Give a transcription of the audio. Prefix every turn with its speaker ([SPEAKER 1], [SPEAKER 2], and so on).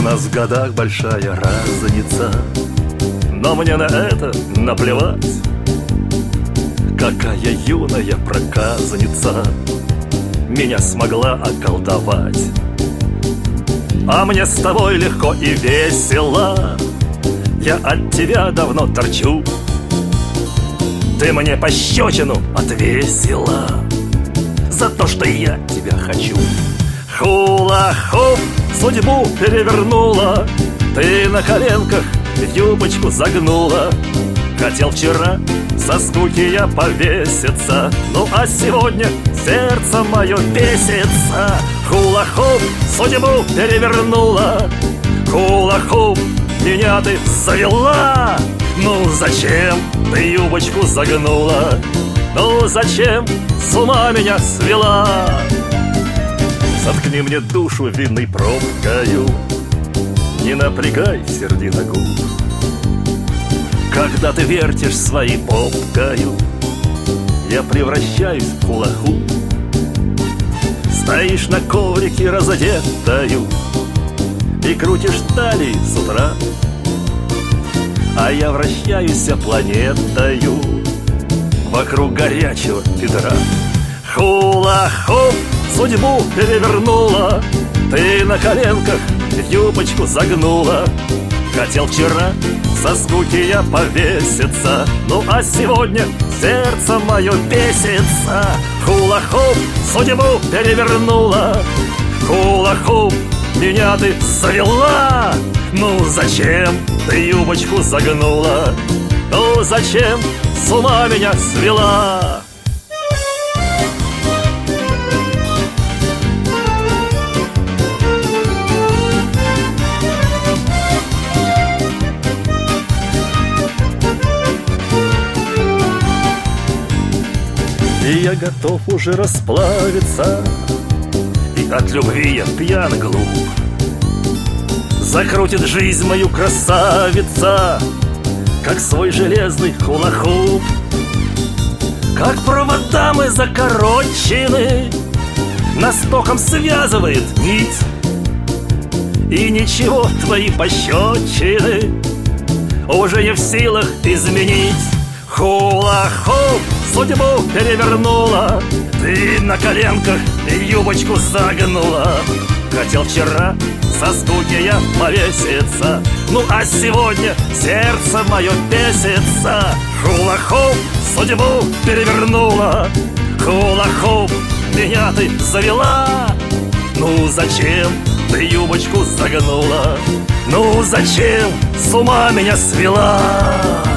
[SPEAKER 1] нас в годах большая разница, но мне на это наплевать. Какая юная проказница меня смогла околдовать. А мне с тобой легко и весело, я от тебя давно торчу. Ты мне пощечину отвесила за то, что я тебя хочу. Хула-хуп, судьбу перевернула, ты на коленках юбочку загнула. Хотел вчера со скуки я повеситься, ну а сегодня сердце мое бесится. Хула-хуп, судьбу перевернула, хула-хуп, меня ты завела. Ну зачем ты юбочку загнула? Ну зачем с ума меня свела? Заткни мне душу винной пробкою, не напрягай сердито губ. Когда ты вертишь своей попкою, я превращаюсь в хула-хуп. Стоишь на коврике разодетою и крутишь талии с утра, а я вращаюсь планетою вокруг горячего пидора. Хула-хуп, судьбу перевернула, ты на коленках юбочку загнула. Хотел вчера со скуки я повеситься, ну а сегодня сердце мое бесится. Хула-хуп, судьбу перевернула, хула-хуп, меня ты завела. Ну зачем ты юбочку загнула? Ну зачем с ума меня свела? И я готов уже расплавиться, и от любви я пьян глуп. Закрутит жизнь мою красавица, как свой железный хула-хуп. Как провода мы закорочены, нас током связывает нить, и ничего твои пощечины уже не в силах изменить. Хула-хуп, судьбу перевернула, ты на коленках юбочку загнула. Хотел вчера со скуки я повеситься, ну а сегодня сердце мое бесится. Хула-хуп, судьбу перевернула, хула-хуп, меня ты завела. Ну зачем ты юбочку загнула? Ну зачем с ума меня свела?